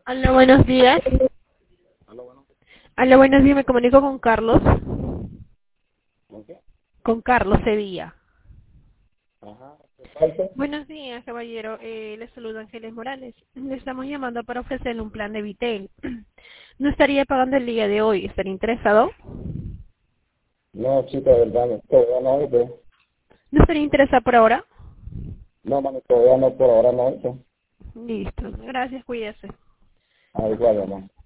Hola, buenos días. Aló, bueno, Hola, buenos días. Me comunico con Carlos. ¿con qué? Con Carlos Sevilla. Ajá, ¿de parte? Buenos días, caballero. Le saluda Ángeles Morales. Le estamos llamando para ofrecerle un plan de Vitel. No estaría pagando el día de hoy. ¿Estaría interesado? No, chica, de verdad, no, todavía no hice. ¿No estaría interesado por ahora? No, mami, todavía no, por ahora no hice. Listo. Gracias, cuídese. Ah, igual, mamá.